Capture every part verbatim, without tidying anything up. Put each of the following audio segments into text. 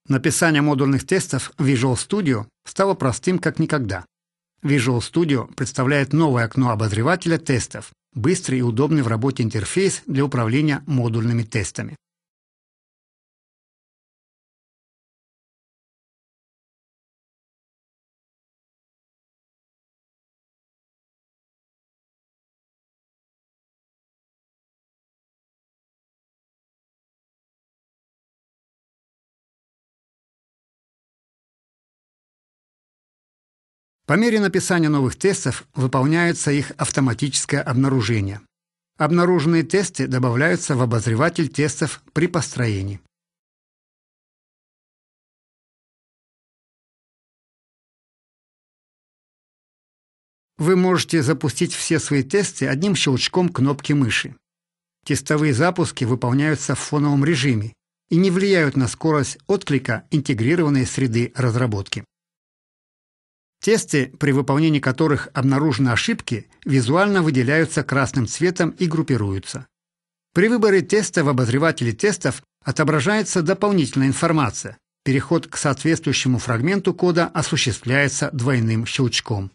Написание модульных тестов в Visual Studio стало простым как никогда. Visual Studio представляет новое окно обозревателя тестов, быстрый и удобный в работе интерфейс для управления модульными тестами. По мере написания новых тестов выполняется их автоматическое обнаружение. Обнаруженные тесты добавляются в обозреватель тестов при построении. Вы можете запустить все свои тесты одним щелчком кнопки мыши. Тестовые запуски выполняются в фоновом режиме и не влияют на скорость отклика интегрированной среды разработки. Тесты, при выполнении которых обнаружены ошибки, визуально выделяются красным цветом и группируются. При выборе теста в обозревателе тестов отображается дополнительная информация. Переход к соответствующему фрагменту кода осуществляется двойным щелчком.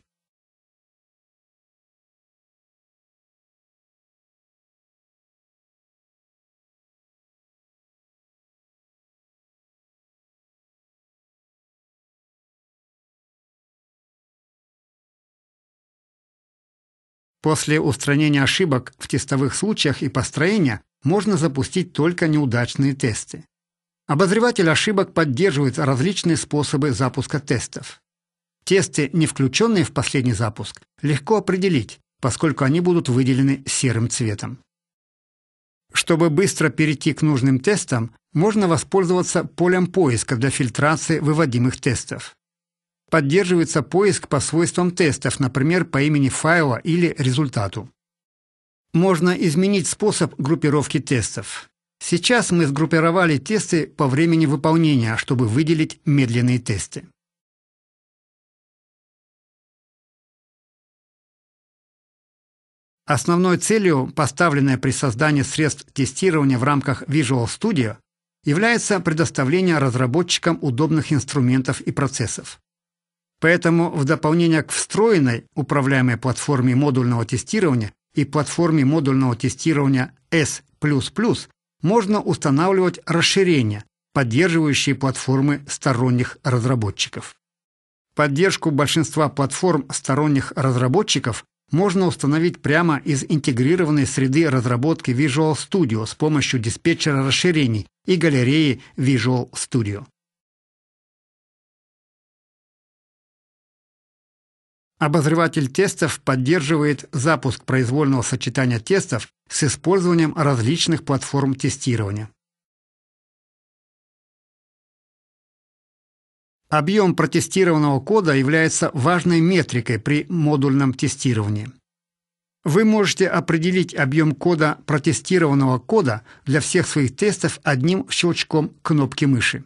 После устранения ошибок в тестовых случаях и построения можно запустить только неудачные тесты. Обозреватель ошибок поддерживает различные способы запуска тестов. Тесты, не включенные в последний запуск, легко определить, поскольку они будут выделены серым цветом. Чтобы быстро перейти к нужным тестам, можно воспользоваться полем поиска для фильтрации выводимых тестов. Поддерживается поиск по свойствам тестов, например, по имени файла или результату. Можно изменить способ группировки тестов. Сейчас мы сгруппировали тесты по времени выполнения, чтобы выделить медленные тесты. Основной целью, поставленной при создании средств тестирования в рамках Visual Studio, является предоставление разработчикам удобных инструментов и процессов. Поэтому в дополнение к встроенной управляемой платформе модульного тестирования и платформе модульного тестирования эс плюс плюс можно устанавливать расширения, поддерживающие платформы сторонних разработчиков. Поддержку большинства платформ сторонних разработчиков можно установить прямо из интегрированной среды разработки Visual Studio с помощью диспетчера расширений и галереи Visual Studio. Обозреватель тестов поддерживает запуск произвольного сочетания тестов с использованием различных платформ тестирования. Объем протестированного кода является важной метрикой при модульном тестировании. Вы можете определить объем кода протестированного кода для всех своих тестов одним щелчком кнопки мыши.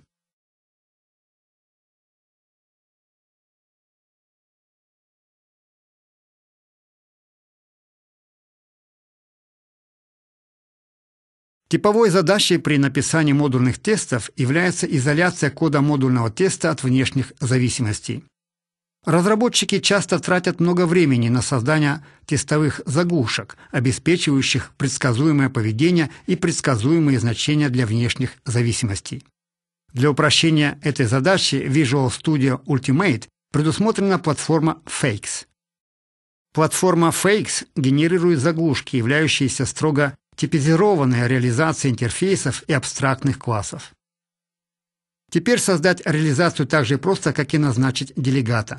Типовой задачей при написании модульных тестов является изоляция кода модульного теста от внешних зависимостей. Разработчики часто тратят много времени на создание тестовых заглушек, обеспечивающих предсказуемое поведение и предсказуемые значения для внешних зависимостей. Для упрощения этой задачи в Visual Studio Ultimate предусмотрена платформа Fakes. Платформа Fakes генерирует заглушки, являющиеся строго типизированной реализацией интерфейсов и абстрактных классов. Теперь создать реализацию так же просто, как и назначить делегата.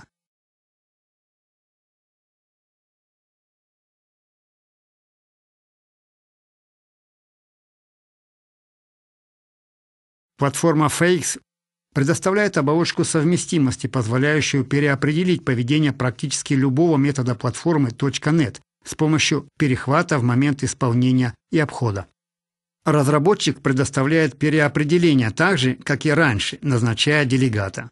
Платформа Fakes предоставляет оболочку совместимости, позволяющую переопределить поведение практически любого метода платформы .нет с помощью перехвата в момент исполнения и обхода. Разработчик предоставляет переопределение так же, как и раньше, назначая делегата.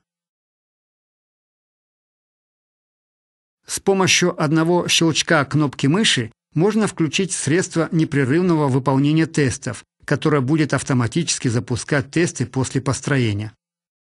С помощью одного щелчка кнопки мыши можно включить средство непрерывного выполнения тестов, которое будет автоматически запускать тесты после построения.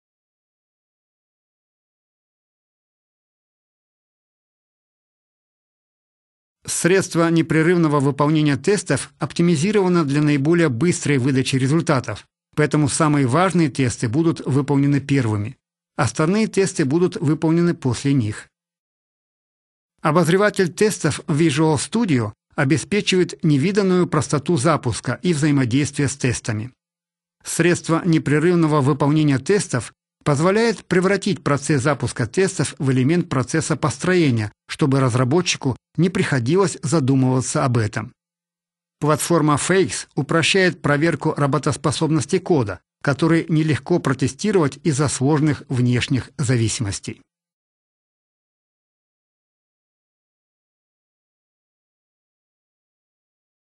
Средство непрерывного выполнения тестов оптимизировано для наиболее быстрой выдачи результатов, поэтому самые важные тесты будут выполнены первыми. Остальные тесты будут выполнены после них. Обозреватель тестов Visual Studio обеспечивает невиданную простоту запуска и взаимодействия с тестами. Средство непрерывного выполнения тестов позволяет превратить процесс запуска тестов в элемент процесса построения, чтобы разработчику не приходилось задумываться об этом. Платформа Fakes упрощает проверку работоспособности кода, который нелегко протестировать из-за сложных внешних зависимостей.